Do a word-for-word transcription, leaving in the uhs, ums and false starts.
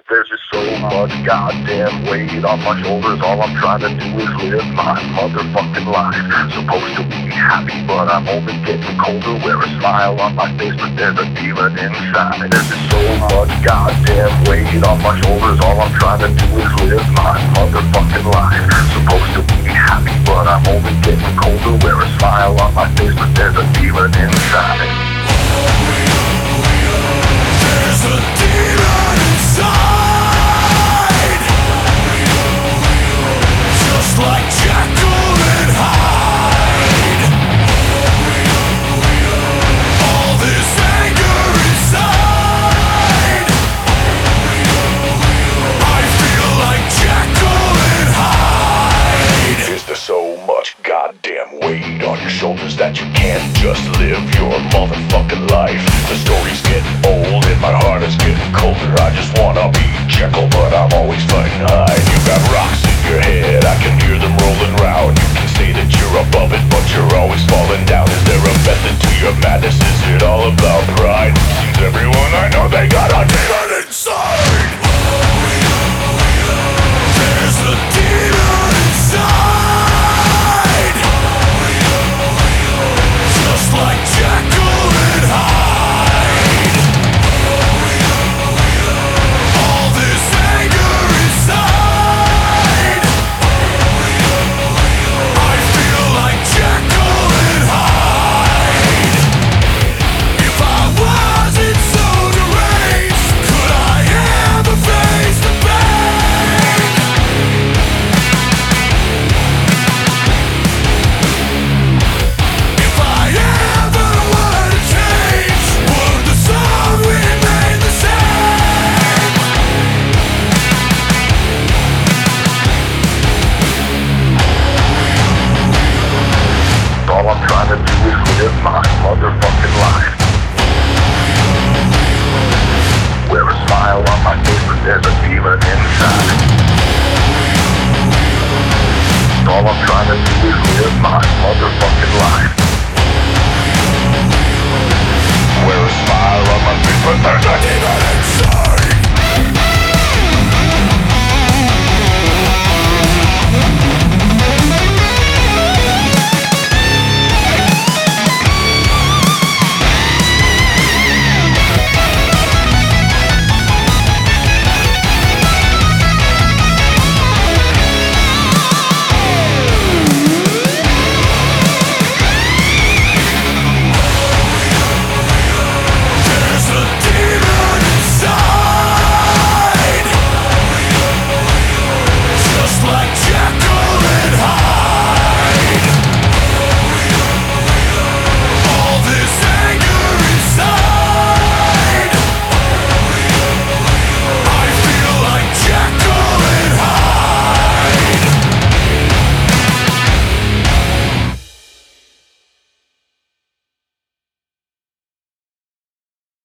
There's just so much goddamn weight on my shoulders. All I'm trying to do is live my motherfucking life. Supposed to be happy, but I'm only getting colder. Wear a smile on my face, but there's a demon inside. There's just so much goddamn weight on my shoulders. All I'm trying to do is live my motherfucking life. Supposed to be happy, but I'm only getting colder. Wear a smile on my face, but there's a demon inside. There's a demon inside. Just like Jekyll and Hyde. All this anger inside. I feel like Jekyll and Hyde. Is there so much goddamn weight on your shoulders that you can't just live your motherfucking life? The story's getting old and my heart is getting colder. I just wanna be Jekyll, but I'm always fighting Hyde. You got rocks in your head, I can hear them rolling round. You can say that you're above it, but you're always falling down. Is there a method to your madness? Is it all about pride? Seems everyone I know, they got a demon